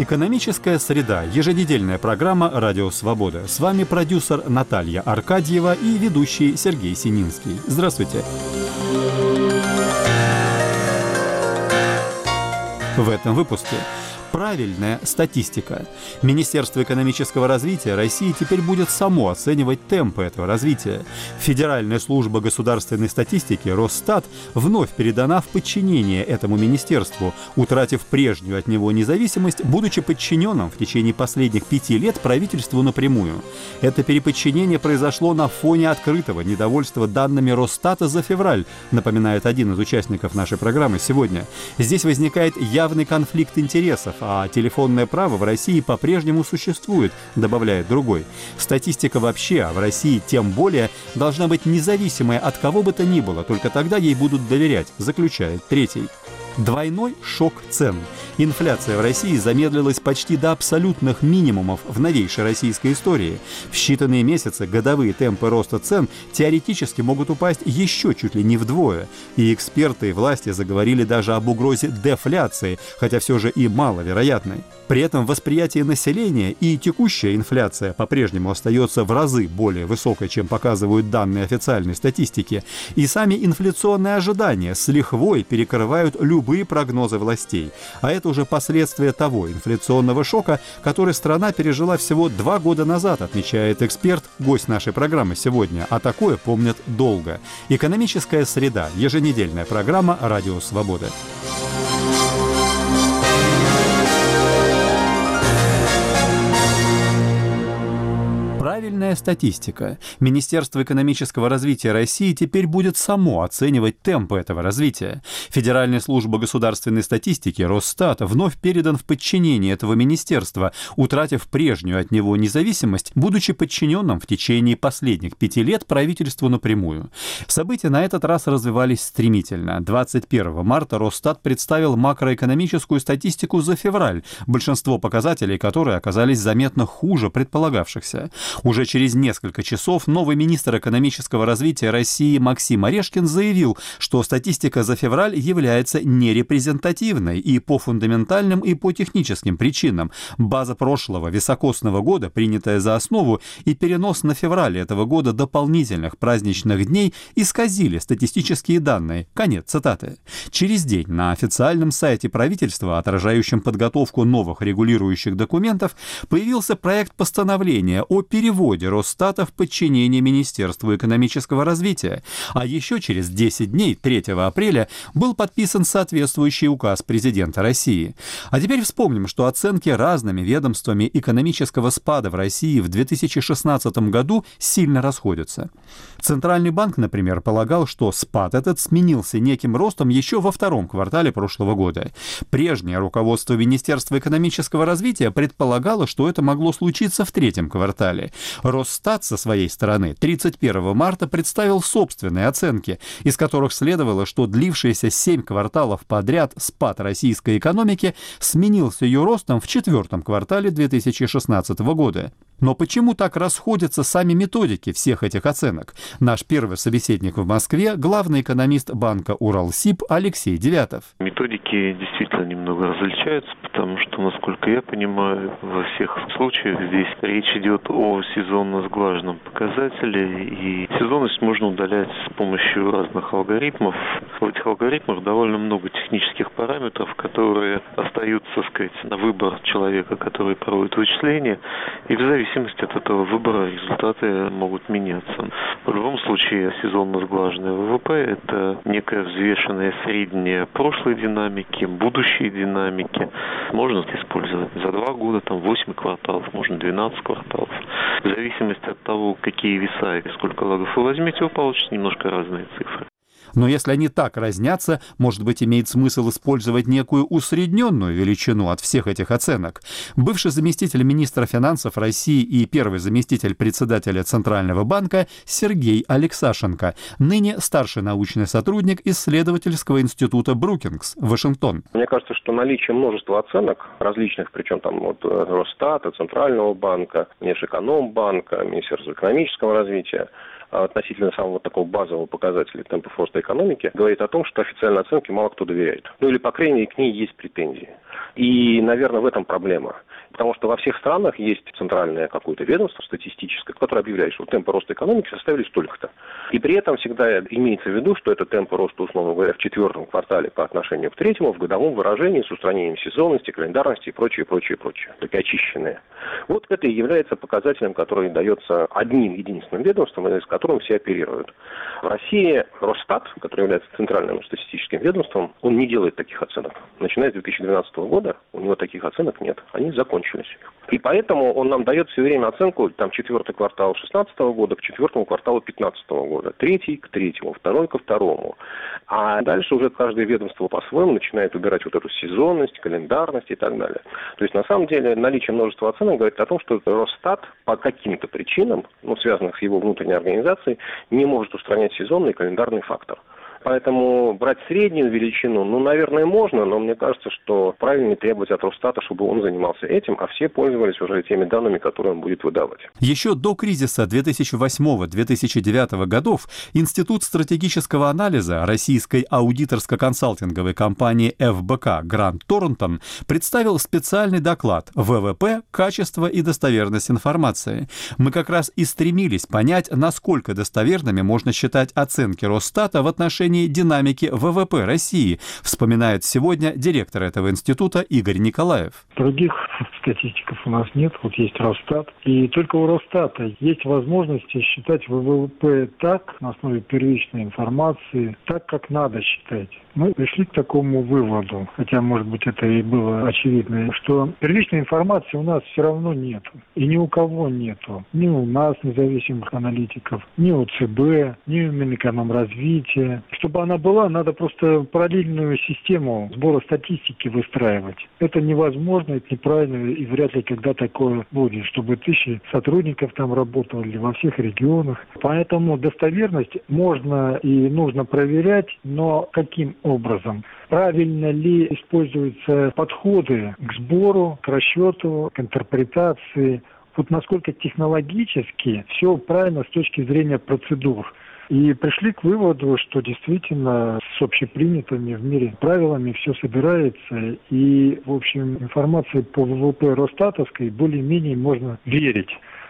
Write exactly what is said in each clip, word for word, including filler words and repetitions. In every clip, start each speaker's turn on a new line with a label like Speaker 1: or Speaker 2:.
Speaker 1: Экономическая среда. Еженедельная программа «Радио Свобода». С вами продюсер Наталья Аркадьева и ведущий Сергей Сининский. Здравствуйте. В этом выпуске правильная статистика. Министерство экономического развития России теперь будет само оценивать темпы этого развития. Федеральная служба государственной статистики Росстат вновь передана в подчинение этому министерству, утратив прежнюю от него независимость, будучи подчиненным в течение последних пяти лет правительству напрямую. Это переподчинение произошло на фоне открытого недовольства данными Росстата за февраль, напоминает один из участников нашей программы сегодня. Здесь возникает явный конфликт интересов, а телефонное право в России по-прежнему существует, добавляет другой. Статистика вообще, а в России тем более, должна быть независимая от кого бы то ни было, только тогда ей будут доверять, заключает третий. Двойной шок цен. Инфляция в России замедлилась почти до абсолютных минимумов в новейшей российской истории. В считанные месяцы годовые темпы роста цен теоретически могут упасть еще чуть ли не вдвое. И эксперты и власти заговорили даже об угрозе дефляции, хотя все же и маловероятной. При этом восприятие населения и текущая инфляция по-прежнему остается в разы более высокой, чем показывают данные официальной статистики. И сами инфляционные ожидания с лихвой перекрывают любые прогнозы властей. А это уже последствия того инфляционного шока, который страна пережила всего два года назад, отмечает эксперт, гость нашей программы сегодня. А такое помнят долго. Экономическая среда. Еженедельная программа «Радио Свобода». Правильная статистика. Министерство экономического развития России теперь будет само оценивать темпы этого развития. Федеральная служба государственной статистики Росстат вновь передан в подчинение этого министерства, утратив прежнюю от него независимость, будучи подчиненным в течение последних пяти лет правительству напрямую. События на этот раз развивались стремительно. двадцать первого марта Росстат представил макроэкономическую статистику за февраль, большинство показателей которой оказались заметно хуже предполагавшихся. Уже через несколько часов новый министр экономического развития России Максим Орешкин заявил, что статистика за февраль является нерепрезентативной и по фундаментальным, и по техническим причинам. База прошлого високосного года, принятая за основу, и перенос на февраль этого года дополнительных праздничных дней исказили статистические данные. Конец цитаты. Через день на официальном сайте правительства, отражающем подготовку новых регулирующих документов, появился проект постановления о переводе Росстата в подчинение Министерству экономического развития. А еще через десять дней, третьего апреля, был подписан соответствующий указ президента России. А теперь вспомним, что оценки разными ведомствами экономического спада в России в две тысячи шестнадцатом году сильно расходятся. Центральный банк, например, полагал, что спад этот сменился неким ростом еще во втором квартале прошлого года. Прежнее руководство Министерства экономического развития предполагало, что это могло случиться в третьем квартале. Росстат со своей стороны тридцать первого марта представил собственные оценки, из которых следовало, что длившийся семь кварталов подряд спад российской экономики сменился ее ростом в четвертом квартале две тысячи шестнадцатого года. Но почему так расходятся сами методики всех этих оценок? Наш первый собеседник в Москве – главный экономист банка «Уралсиб» Алексей Девятов.
Speaker 2: Методики действительно немного различаются, потому что, насколько я понимаю, во всех случаях здесь речь идет о сезонно сглаженном показателе, и сезонность можно удалять с помощью разных алгоритмов. В этих алгоритмах довольно много технических параметров, которые остаются, так сказать, на выбор человека, который проводит вычисления, и в зависимости В зависимости от этого выбора результаты могут меняться. В любом случае, сезонно сглаженный ВВП – это некая взвешенная средняя прошлой динамики, будущей динамики. Можно использовать за два года, там восемь кварталов, можно двенадцать кварталов. В зависимости от того, какие веса и сколько лагов вы возьмете, вы получите немножко разные цифры.
Speaker 1: Но если они так разнятся, может быть, имеет смысл использовать некую усредненную величину от всех этих оценок. Бывший заместитель министра финансов России и первый заместитель председателя Центрального банка Сергей Алексашенко, ныне старший научный сотрудник исследовательского института Брукингс, Вашингтон.
Speaker 3: Мне кажется, что наличие множества оценок различных, причем там от Росстата, Центрального банка, Межэкономбанка, Министерства экономического развития, относительно самого такого базового показателя темпов роста экономики, говорит о том, что официальной оценке мало кто доверяет. Ну или, по крайней мере, к ней есть претензии. И, наверное, в этом проблема. Потому что во всех странах есть центральное какое-то ведомство статистическое, которое объявляет, что темпы роста экономики составили столько-то. И при этом всегда имеется в виду, что это темпы роста, условно говоря, в четвертом квартале по отношению к третьему в годовом выражении с устранением сезонности, календарности и прочее, прочее, прочее. Такие очищенные. Вот это и является показателем, который дается одним единственным ведомством, с которым все оперируют. В России Росстат, который является центральным статистическим ведомством, он не делает таких оценок. Начиная с две тысячи двенадцатого года у него таких оценок нет. Они закончились. И поэтому он нам дает все время оценку, там, четвертый квартал шестнадцатого года к четвертому кварталу пятнадцатого года, третий к третьему, второй ко второму. А дальше уже каждое ведомство по-своему начинает убирать вот эту сезонность, календарность и так далее. То есть, на самом деле, наличие множества оценок говорит о том, что Росстат по каким-то причинам, ну, связанных с его внутренней организацией, не может устранять сезонный и календарный фактор. Поэтому брать среднюю величину, ну, наверное, можно, но мне кажется, что правильнее требовать от Росстата, чтобы он занимался этим, а все пользовались уже теми данными, которые он будет выдавать.
Speaker 1: Еще до кризиса две тысячи восьмого — две тысячи девятого годов Институт стратегического анализа российской аудиторско-консалтинговой компании эф бэ ка Грант Торнтон представил специальный доклад «вэ вэ пэ. Качество и достоверность информации». Мы как раз и стремились понять, насколько достоверными можно считать оценки Росстата в отношении динамики вэ вэ пэ России, вспоминает сегодня директор этого института Игорь Николаев.
Speaker 4: Других статистиков у нас нет, вот есть Росстат. И только у Росстата есть возможность считать вэ вэ пэ так, на основе первичной информации, так, как надо считать. Мы пришли к такому выводу, хотя, может быть, это и было очевидно, что первичной информации у нас все равно нет. И ни у кого нету. Ни у нас, независимых аналитиков, ни у цэ бэ, ни у Минэкономразвития. Чтобы она была, надо просто параллельную систему сбора статистики выстраивать. Это невозможно, это неправильно, и вряд ли когда такое будет, чтобы тысячи сотрудников там работали во всех регионах. Поэтому достоверность можно и нужно проверять, но каким образом? Правильно ли используются подходы к сбору, к расчету, к интерпретации? Вот насколько технологически все правильно с точки зрения процедур. И пришли к выводу, что действительно с общепринятыми в мире правилами все собирается. И, в общем, информации по вэ вэ пэ Росстатовской более-менее можно верить.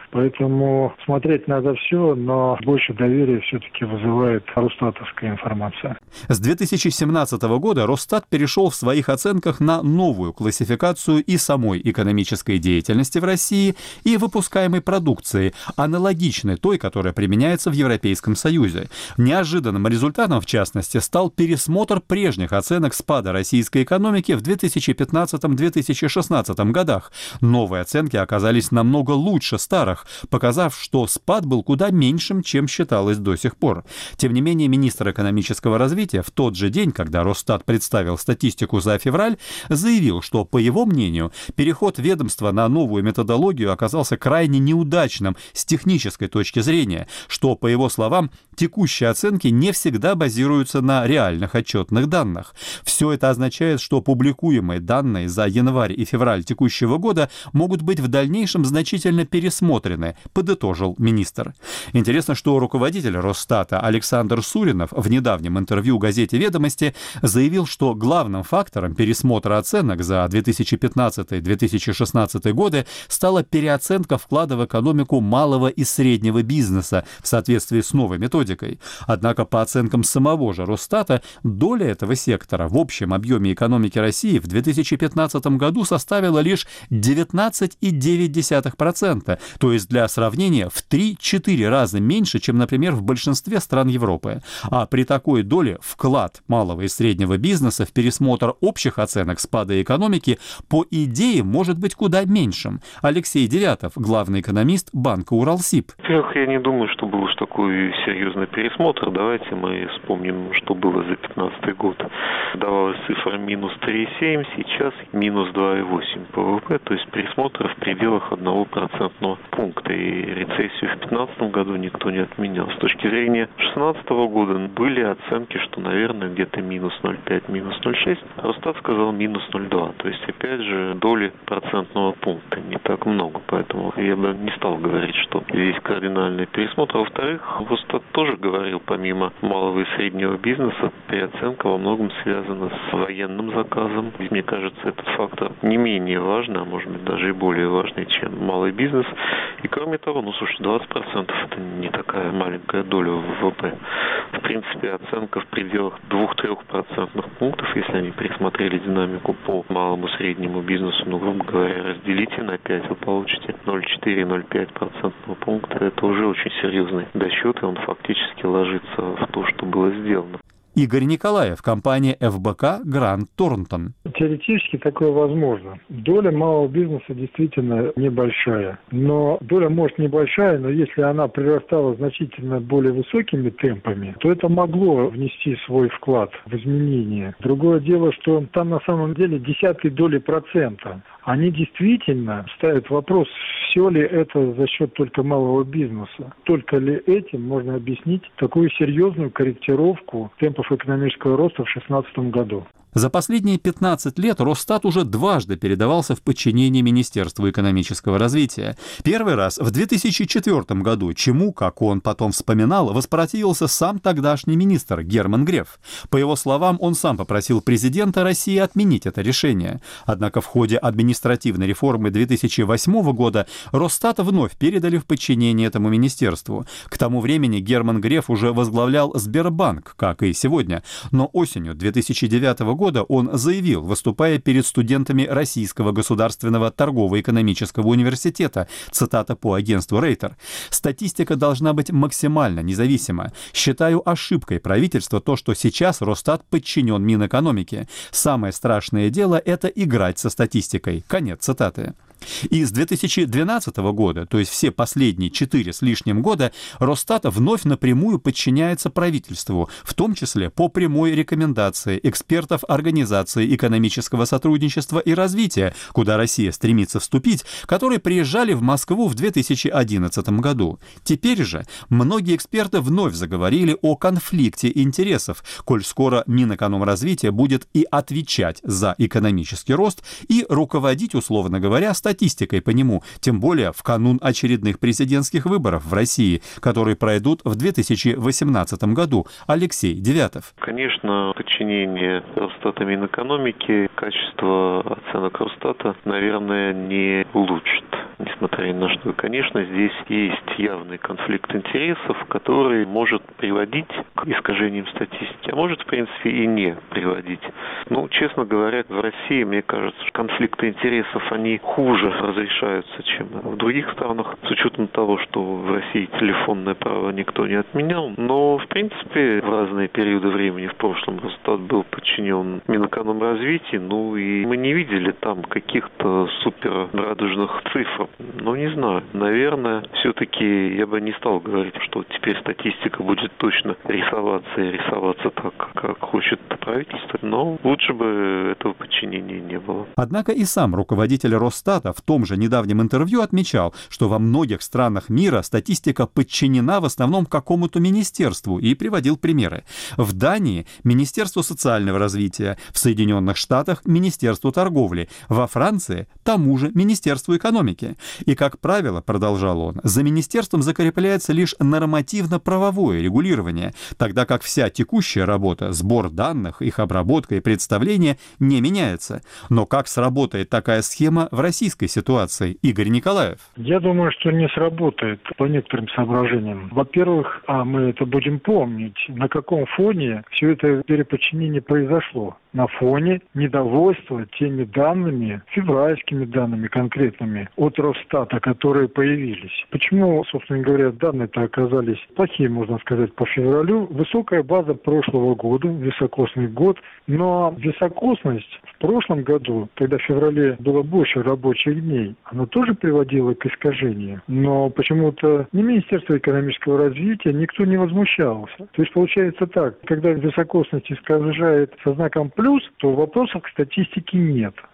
Speaker 4: Поэтому смотреть надо все, но больше доверия все-таки вызывает росстатовская информация.
Speaker 1: С две тысячи семнадцатого года Росстат перешел в своих оценках на новую классификацию и самой экономической деятельности в России, и выпускаемой продукции, аналогичной той, которая применяется в Европейском Союзе. Неожиданным результатом, в частности, стал пересмотр прежних оценок спада российской экономики в две тысячи пятнадцатом — две тысячи шестнадцатом годах. Новые оценки оказались намного лучше старых, показав, что спад был куда меньшим, чем считалось до сих пор. Тем не менее, министр экономического развития в тот же день, когда Росстат представил статистику за февраль, заявил, что, по его мнению, переход ведомства на новую методологию оказался крайне неудачным с технической точки зрения, что, по его словам, текущие оценки не всегда базируются на реальных отчетных данных. Все это означает, что публикуемые данные за январь и февраль текущего года могут быть в дальнейшем значительно пересмотрены, подытожил министр. Интересно, что руководитель Росстата Александр Суринов в недавнем интервью газете «Ведомости» заявил, что главным фактором пересмотра оценок за две тысячи пятнадцатый — две тысячи шестнадцатый годы стала переоценка вклада в экономику малого и среднего бизнеса в соответствии с новой методикой. Однако, по оценкам самого же Росстата, доля этого сектора в общем объеме экономики России в две тысячи пятнадцатом году составила лишь девятнадцать целых девять десятых процента, то есть для сравнения в три-четыре раза меньше, чем, например, в большинстве стран Европы. А при такой доле вклад малого и среднего бизнеса в пересмотр общих оценок спада экономики по идее может быть куда меньшим. Алексей Девятов, главный экономист банка Уралсиб.
Speaker 2: Во-первых, я не думаю, что был уж такой серьезный пересмотр. Давайте мы вспомним, что было за пятнадцатый год. Давалась цифра минус три целых семь десятых, сейчас минус два целых восемь десятых по вэ вэ пэ, то есть пересмотр в пределах одного процентного пункта. пункта. И рецессию в две тысячи пятнадцатом году никто не отменял. С точки зрения две тысячи шестнадцатого года были оценки, что, наверное, где-то минус ноль целых пять, минус ноль целых шесть. Росстат сказал минус ноль целых два. То есть, опять же, доли процентного пункта не так много. Поэтому я бы не стал говорить, что здесь кардинальный пересмотр. Во-вторых, Росстат тоже говорил, помимо малого и среднего бизнеса, переоценка во многом связана с военным заказом. И мне кажется, этот фактор не менее важный, а может быть даже и более важный, чем малый бизнес. И кроме того, ну слушай, двадцать процентов это не такая маленькая доля в ВВП. В принципе, оценка в пределах двух-трёх процентных пунктов, если они пересмотрели динамику по малому и среднему бизнесу, ну, грубо говоря, разделите на пять, вы получите ноль целых четыре - ноль целых пять процентного пункта. Это уже очень серьезный досчет, и он фактически ложится в то, что было сделано.
Speaker 1: Игорь Николаев, компания эф бэ ка «Грант Торнтон».
Speaker 4: Теоретически такое возможно. Доля малого бизнеса действительно небольшая. Но доля, может, небольшая, но если она прирастала значительно более высокими темпами, то это могло внести свой вклад в изменения. Другое дело, что там на самом деле десятые доли процента. Они действительно ставят вопрос, все ли это за счет только малого бизнеса. Только ли этим можно объяснить такую серьезную корректировку темпов экономического роста в две тысячи шестнадцатом году.
Speaker 1: За последние пятнадцать лет Росстат уже дважды передавался в подчинение Министерству экономического развития. Первый раз в две тысячи четвёртом году, чему, как он потом вспоминал, воспротивился сам тогдашний министр Герман Греф. По его словам, он сам попросил президента России отменить это решение. Однако в ходе административной реформы две тысячи восьмого года Росстат вновь передали в подчинение этому министерству. К тому времени Герман Греф уже возглавлял Сбербанк, как и сегодня. Но осенью две тысячи девятого года года он заявил, выступая перед студентами Российского государственного торгово-экономического университета, цитата по агентству Рейтер: «Статистика должна быть максимально независима. Считаю ошибкой правительства то, что сейчас Росстат подчинен Минэкономике. Самое страшное дело — это играть со статистикой». Конец цитаты. И с две тысячи двенадцатого года, то есть все последние четыре с лишним года, Росстат вновь напрямую подчиняется правительству, в том числе по прямой рекомендации экспертов Организации экономического сотрудничества и развития, куда Россия стремится вступить, которые приезжали в Москву в две тысячи одиннадцатом году. Теперь же многие эксперты вновь заговорили о конфликте интересов, коль скоро Минэкономразвития будет и отвечать за экономический рост, и руководить, условно говоря, статистикой. статистикой по нему, тем более в канун очередных президентских выборов в России, которые пройдут в две тысячи восемнадцатом году. Алексей Девятов.
Speaker 2: Конечно, подчинение Росстата Минэкономике качество оценок Росстата, наверное, не улучшит. Несмотря ни на что. И, конечно, здесь есть явный конфликт интересов, который может приводить к искажениям статистики, а может, в принципе, и не приводить. Ну, честно говоря, в России, мне кажется, конфликты интересов, они хуже разрешаются, чем в других странах, с учетом того, что в России телефонное право никто не отменял. Но, в принципе, в разные периоды времени в прошлом Росстат был подчинен Минэкономразвитию, ну и мы не видели там каких-то супер радужных цифр. Ну, не знаю. Наверное, все-таки я бы не стал говорить, что теперь статистика будет точно рисоваться и рисоваться так, как хочет правительство, но лучше бы этого подчинения не было.
Speaker 1: Однако и сам руководитель Росстата в том же недавнем интервью отмечал, что во многих странах мира статистика подчинена в основном какому-то министерству, и приводил примеры. В Дании – Министерству социального развития, в Соединенных Штатах – Министерству торговли, во Франции – тому же Министерству экономики. И, как правило, продолжал он, за министерством закрепляется лишь нормативно-правовое регулирование, тогда как вся текущая работа, сбор данных, их обработка и представление не меняется. Но как сработает такая схема в российской ситуации? Игорь Николаев.
Speaker 4: Я думаю, что не сработает по некоторым соображениям. Во-первых, а мы это будем помнить, на каком фоне все это переподчинение произошло. На фоне недовольства теми данными, февральскими данными конкретными от Росстата, которые появились. Почему, собственно говоря, данные-то оказались плохие, можно сказать, по февралю? Высокая база прошлого года, високосный год, но високосность в прошлом году, когда в феврале было больше рабочих дней, она тоже приводила к искажению. Но почему-то ни Министерство экономического развития, никто не возмущался. То есть получается так, когда високосность искажает со знаком плюс, то вопросов к статистике нет.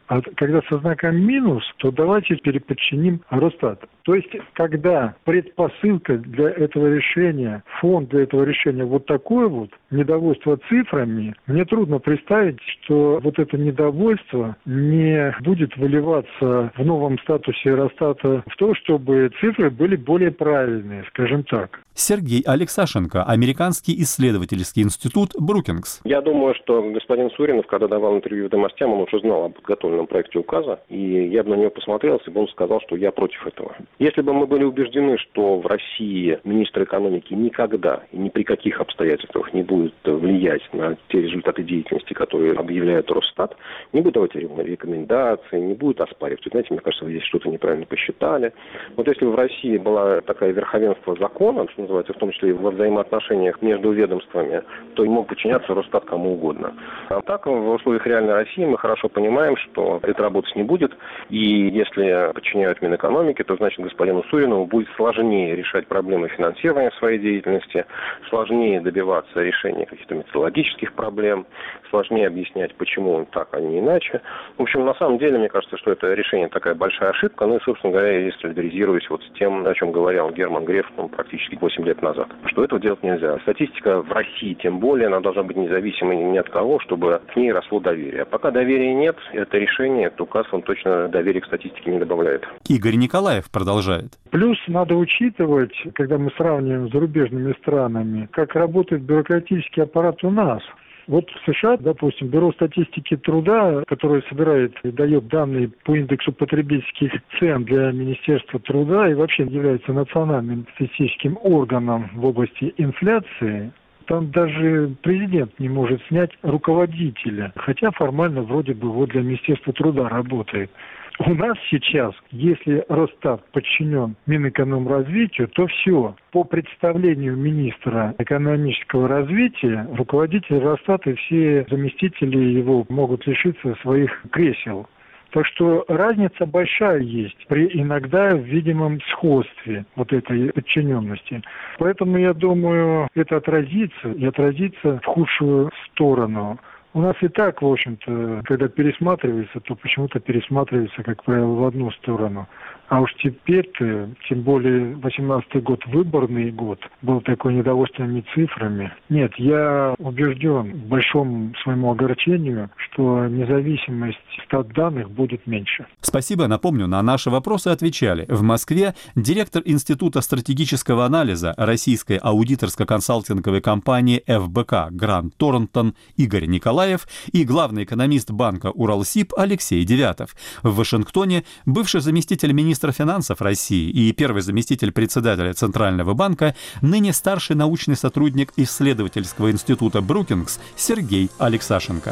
Speaker 4: А когда со знаком минус, то давайте переподчиним Росстат. То есть, когда предпосылка для этого решения, фон для этого решения вот такое вот, недовольство цифрами, мне трудно представить, что вот это недовольство не будет выливаться в новом статусе Росстата в то, чтобы цифры были более правильные, скажем так.
Speaker 1: Сергей Алексашенко, Американский исследовательский институт Брукингс.
Speaker 3: Я думаю, что господин Суринов, когда давал интервью «Ведомостям», он уже знал об подготовленном проекте указа, и я бы на него посмотрел, если бы он сказал, что я против этого. Если бы мы были убеждены, что в России министр экономики никогда и ни при каких обстоятельствах не будет влиять на те результаты деятельности, которые объявляет Росстат, не будет давать рекомендации, не будет оспаривать. Знаете, мне кажется, вы здесь что-то неправильно посчитали. Вот если бы в России была такая верховенство закона, что называется, в том числе и во взаимоотношениях между ведомствами, то и мог подчиняться Росстат кому угодно. А так, в условиях реальной России мы хорошо понимаем, что это работать не будет, и если подчиняют Минэкономике, то значит господину Суринову будет сложнее решать проблемы финансирования своей деятельности, сложнее добиваться решения каких-то методологических проблем, сложнее объяснять, почему он так, а не иначе. В общем, на самом деле, мне кажется, что это решение такая большая ошибка, ну и, собственно говоря, я солидаризируюсь вот с тем, о чем говорил Герман Греф ну, практически восемь лет назад, что этого делать нельзя. Статистика в России, тем более, она должна быть независимой ни от кого, чтобы к ней росло доверие. А пока доверия нет, это решение, этот указ, он точно доверия к статистике не добавляет.
Speaker 1: Игорь Николаев продолжает.
Speaker 4: Плюс надо учитывать, когда мы сравниваем с зарубежными странами, как работает бюрократический аппарат у нас. Вот в США, допустим, Бюро статистики труда, которое собирает и дает данные по индексу потребительских цен для Министерства труда и вообще является национальным статистическим органом в области инфляции, там даже президент не может снять руководителя, хотя формально вроде бы вот для Министерства труда работает. У нас сейчас, если Росстат подчинен Минэкономразвитию, то все. По представлению министра экономического развития, руководитель Росстата и все заместители его могут лишиться своих кресел. Так что разница большая есть при иногда видимом сходстве вот этой подчиненности. Поэтому, я думаю, это отразится и отразится в худшую сторону. У нас и так, в общем-то, когда пересматривается, то почему-то пересматривается, как правило, в одну сторону. А уж теперь-то, тем более восемнадцатый год, выборный год, был такой недовольственными цифрами. Нет, я убежден в большом своему огорчению, что независимость статданных будет меньше.
Speaker 1: Спасибо. Напомню, на наши вопросы отвечали в Москве директор Института стратегического анализа российской аудиторско-консалтинговой компании эф бэ ка Грант Торнтон Игорь Николаев и главный экономист банка Уралсиб Алексей Девятов. В Вашингтоне бывший заместитель министра финансов России и первый заместитель председателя Центрального банка, ныне старший научный сотрудник исследовательского института Брукингс Сергей Алексашенко.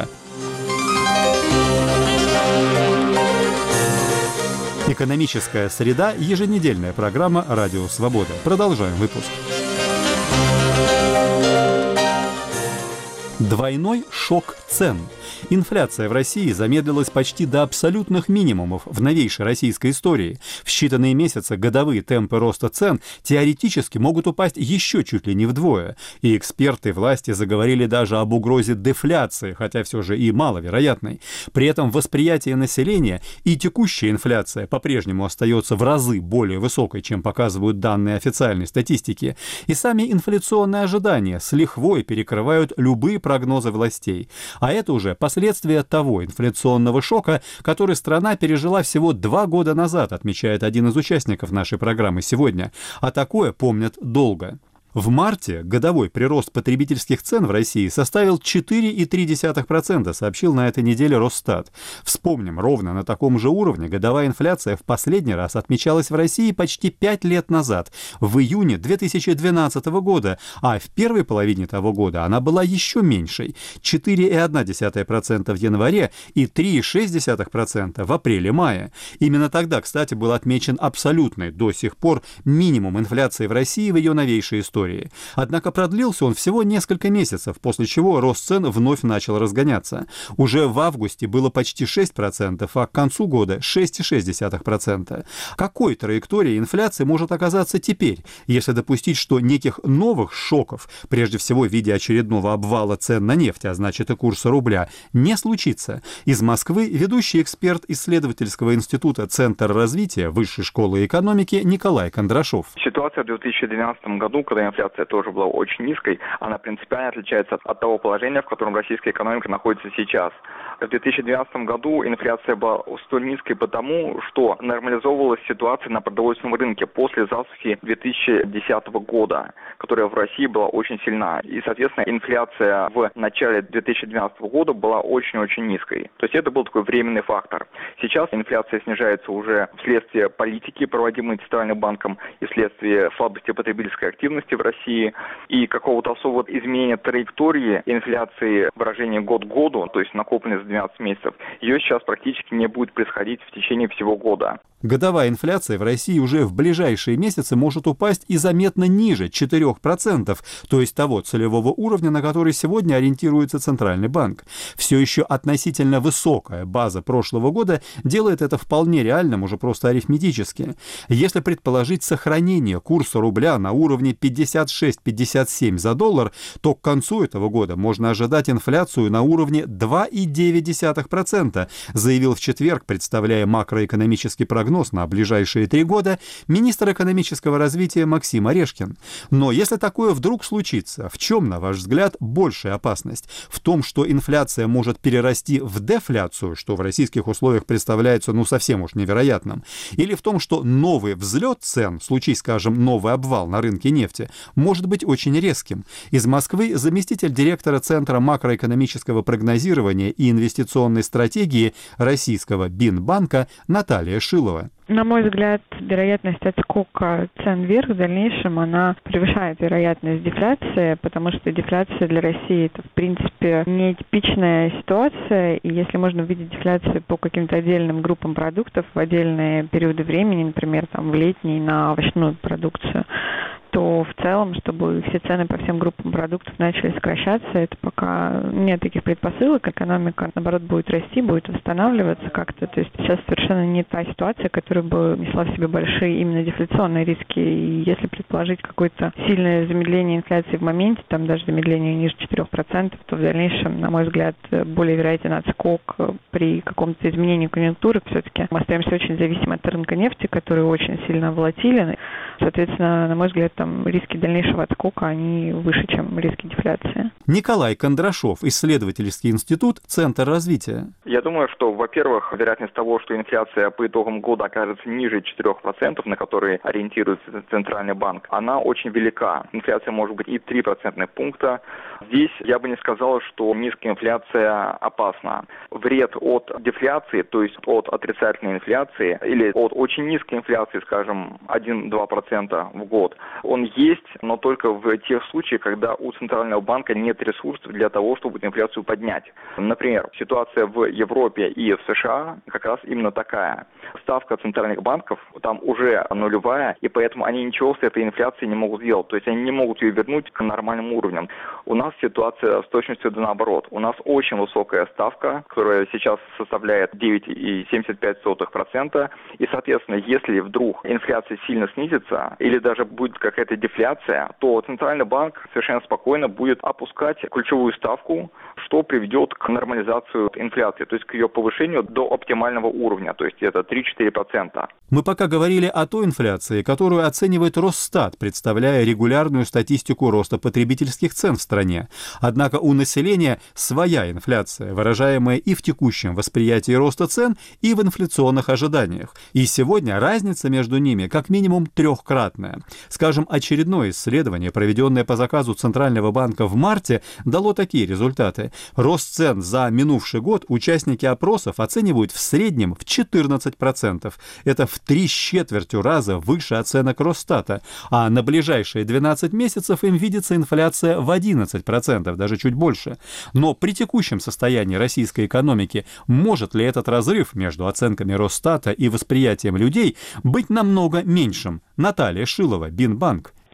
Speaker 1: Экономическая среда. Еженедельная программа «Радио Свобода». Продолжаем выпуск. Двойной шок цен. Инфляция в России замедлилась почти до абсолютных минимумов в новейшей российской истории. В считанные месяцы годовые темпы роста цен теоретически могут упасть еще чуть ли не вдвое. И эксперты власти заговорили даже об угрозе дефляции, хотя все же и маловероятной. При этом восприятие населения и текущая инфляция по-прежнему остается в разы более высокой, чем показывают данные официальной статистики. И сами инфляционные ожидания с лихвой перекрывают любые прогнозы властей. А это уже последствия того инфляционного шока, который страна пережила всего два года назад, отмечает один из участников нашей программы сегодня. А такое помнят долго. В марте годовой прирост потребительских цен в России составил четыре целых три десятых процента, сообщил на этой неделе Росстат. Вспомним, ровно на таком же уровне годовая инфляция в последний раз отмечалась в России почти пять лет назад, в июне две тысячи двенадцатого года, а в первой половине того года она была еще меньшей – четыре целых одна десятая процента в январе и три целых шесть десятых процента в апреле-мае. Именно тогда, кстати, был отмечен абсолютный до сих пор минимум инфляции в России в ее новейшей истории. истории. Однако продлился он всего несколько месяцев, после чего рост цен вновь начал разгоняться. Уже в августе было почти шесть процентов, а к концу года шесть целых шесть десятых процента. Какой траекторией инфляции может оказаться теперь, если допустить, что неких новых шоков, прежде всего в виде очередного обвала цен на нефть, а значит и курса рубля, не случится? Из Москвы ведущий эксперт исследовательского института «Центр развития» Высшей школы экономики Николай Кондрашов.
Speaker 5: Ситуация в две тысячи двенадцатом году, когда инфляция тоже была очень низкой, она принципиально отличается от того положения, в котором российская экономика находится сейчас. В две тысячи двенадцатом году инфляция была столь низкой потому, что нормализовывалась ситуация на продовольственном рынке после засухи две тысячи десятого года, которая в России была очень сильна. И, соответственно, инфляция в начале две тысячи двенадцатого года была очень-очень низкой. То есть это был такой временный фактор. Сейчас инфляция снижается уже вследствие политики, проводимой Центральным банком, и вследствие слабости потребительской активности в России, и какого-то особого изменения траектории инфляции выражения год к году, то есть накопленной за двенадцать месяцев, ее сейчас практически не будет происходить в течение всего года.
Speaker 1: Годовая инфляция в России уже в ближайшие месяцы может упасть и заметно ниже четырех процентов, то есть того целевого уровня, на который сегодня ориентируется Центральный банк. Все еще относительно высокая база прошлого года делает это вполне реальным уже просто арифметически. Если предположить сохранение курса рубля на уровне пятьдесят шесть - пятьдесят семь за доллар, то к концу этого года можно ожидать инфляцию на уровне два целых девять десятых процента, заявил в четверг, представляя макроэкономический прогноз на ближайшие три года, министр экономического развития Максим Орешкин. Но если такое вдруг случится, в чем, на ваш взгляд, большая опасность? В том, что инфляция может перерасти в дефляцию, что в российских условиях представляется ну совсем уж невероятным? Или в том, что новый взлет цен, случись, скажем, новый обвал на рынке нефти, может быть очень резким? Из Москвы заместитель директора Центра макроэкономического прогнозирования и инвестиционной стратегии российского Бинбанка Наталья Шилова.
Speaker 6: На мой взгляд, вероятность отскока цен вверх в дальнейшем, она превышает вероятность дефляции, потому что дефляция для России это, в принципе, нетипичная ситуация, и если можно увидеть дефляцию по каким-то отдельным группам продуктов в отдельные периоды времени, например, там, в летний на овощную продукцию, то в целом, чтобы все цены по всем группам продуктов начали сокращаться, это пока нет таких предпосылок. Экономика, наоборот, будет расти, будет восстанавливаться как-то. То есть сейчас совершенно не та ситуация, которая бы несла в себе большие именно дефляционные риски. И если предположить какое-то сильное замедление инфляции в моменте, там даже замедление ниже четырех процентов, то в дальнейшем, на мой взгляд, более вероятен отскок при каком-то изменении конъюнктуры. Все-таки мы остаемся очень зависимы от рынка нефти, который очень сильно волатилен. Соответственно, на мой взгляд, там риски дальнейшего отскока, они выше, чем риски дефляции.
Speaker 1: Николай Кондрашов, исследовательский институт, Центр развития.
Speaker 5: Я думаю, что, во-первых, вероятность того, что инфляция по итогам года окажется ниже четырех процентов, на которые ориентируется Центральный банк, она очень велика. Инфляция может быть и три процентных пункта. Здесь я бы не сказал, что низкая инфляция опасна. Вред от дефляции, то есть от отрицательной инфляции или от очень низкой инфляции, скажем, один-два процента в год, он есть, но только в тех случаях, когда у Центрального банка нет ресурсов для того, чтобы инфляцию поднять. Например, ситуация в Европе и в США как раз именно такая. Ставка центральных банков там уже нулевая, и поэтому они ничего с этой инфляцией не могут сделать. То есть они не могут ее вернуть к нормальным уровням. У нас ситуация с точностью да наоборот. У нас очень высокая ставка, которая сейчас составляет девять целых семьдесят пять сотых процента. И, соответственно, если вдруг инфляция сильно снизится или даже будет какая-то дефляция, то Центральный банк совершенно спокойно будет опускать ключевую ставку, что приведет к нормализации инфляции, то есть к ее повышению до оптимального уровня, то есть это три-четыре процента.
Speaker 1: Мы пока говорили о той инфляции, которую оценивает Росстат, представляя регулярную статистику роста потребительских цен в стране. Однако у населения своя инфляция, выражаемая и в текущем восприятии роста цен, и в инфляционных ожиданиях. И сегодня разница между ними как минимум трехкратная. Скажем, очередное исследование, проведенное по заказу Центрального банка в марте, дало такие результаты. Рост цен за минувший год участники опросов оценивают в среднем в четырнадцать процентов. Это в три с четвертью раза выше оценок Росстата. А на ближайшие двенадцать месяцев им видится инфляция в одиннадцать процентов, даже чуть больше. Но при текущем состоянии российской экономики может ли этот разрыв между оценками Росстата и восприятием людей быть намного меньшим? Наталья Шилова, Бинбанк.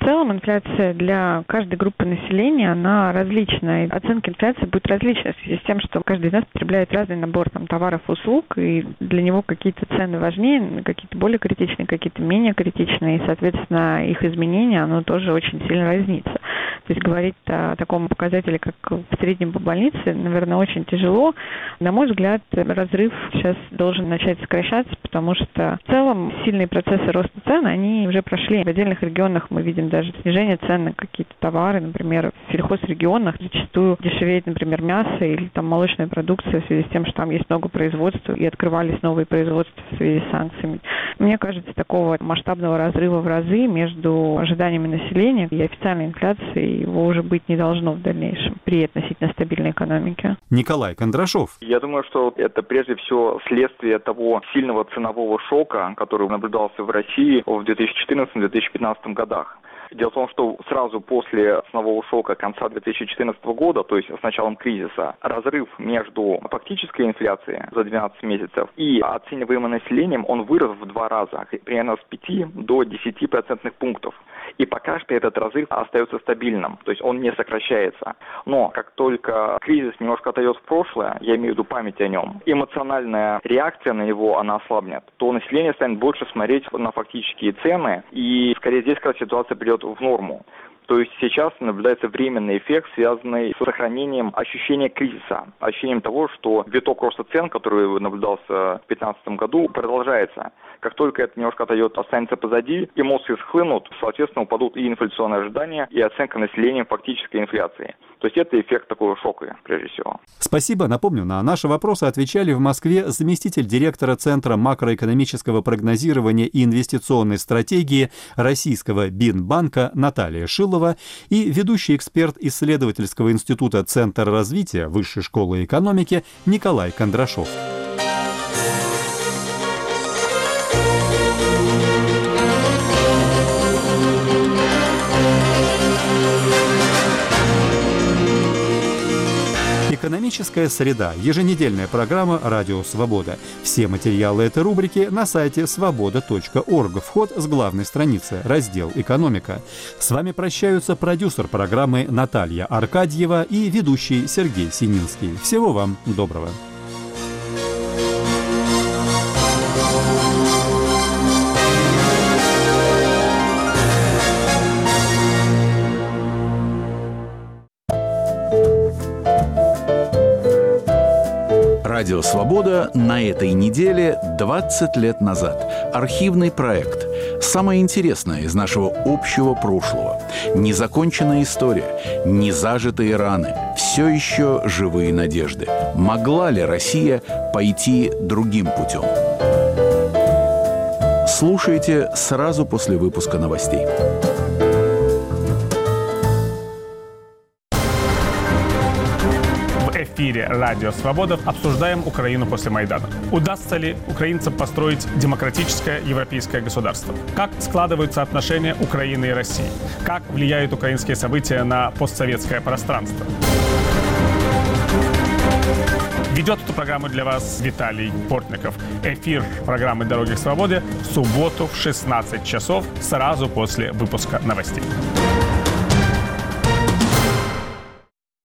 Speaker 6: целом инфляция для каждой группы населения, она различная. Оценка инфляции будет различной в связи с тем, что каждый из нас потребляет разный набор там, товаров и услуг, и для него какие-то цены важнее, какие-то более критичные, какие-то менее критичные, и, соответственно, их изменение, оно тоже очень сильно разнится. То есть говорить о таком показателе, как в среднем по больнице, наверное, очень тяжело. На мой взгляд, разрыв сейчас должен начать сокращаться, потому что в целом сильные процессы роста цен, они уже прошли. В отдельных регионах мы видим даже снижение цен на какие-то товары, например, в сельхозрегионах зачастую дешевеет, например, мясо или там молочная продукция в связи с тем, что там есть много производства и открывались новые производства в связи с санкциями. Мне кажется, такого масштабного разрыва в разы между ожиданиями населения и официальной инфляцией его уже быть не должно в дальнейшем при относительно стабильной экономике.
Speaker 1: Николай Кондрашов.
Speaker 5: Я думаю, что это прежде всего следствие того сильного ценового шока, который наблюдался в России в две тысячи четырнадцатом — две тысячи пятнадцатом годах. Дело в том, что сразу после ценового шока конца две тысячи четырнадцатого года, то есть с началом кризиса, разрыв между фактической инфляцией за двенадцать месяцев и оцениваемым населением, он вырос в два раза, примерно с пяти до десяти процентных пунктов. И пока что этот разрыв остается стабильным, то есть он не сокращается. Но как только кризис немножко отойдет в прошлое, я имею в виду память о нем, эмоциональная реакция на него, она ослабнет, то население станет больше смотреть на фактические цены, и скорее здесь как раз ситуация придет в норму. То есть сейчас наблюдается временный эффект, связанный с сохранением ощущения кризиса, ощущением того, что виток роста цен, который наблюдался в две тысячи пятнадцатом году, продолжается. Как только это немножко отойдет, останется позади, эмоции схлынут, соответственно, упадут и инфляционные ожидания, и оценка населения фактической инфляции. То есть это эффект такого шока, прежде всего.
Speaker 1: Спасибо. Напомню, на наши вопросы отвечали в Москве заместитель директора Центра макроэкономического прогнозирования и инвестиционной стратегии Российского Бинбанка Наталья Шилова и ведущий эксперт исследовательского института Центр развития Высшей школы экономики Николай Кондрашов. Экономическая среда. Еженедельная программа «Радио Свобода». Все материалы этой рубрики на сайте свобода точка орг. Вход с главной страницы. Раздел «Экономика». С вами прощаются продюсер программы Наталья Аркадьева и ведущий Сергей Сининский. Всего вам доброго.
Speaker 7: Радио «Свобода» на этой неделе двадцать лет назад. Архивный проект. Самое интересное из нашего общего прошлого. Незаконченная история, незажитые раны, все еще живые надежды. Могла ли Россия пойти другим путем? Слушайте сразу после выпуска новостей.
Speaker 8: В эфире «Радио Свобода» обсуждаем Украину после Майдана. Удастся ли украинцам построить демократическое европейское государство? Как складываются отношения Украины и России? Как влияют украинские события на постсоветское пространство? Ведет эту программу для вас Виталий Портников. Эфир программы «Дороги к свободе» в субботу в шестнадцать часов, сразу после выпуска новостей.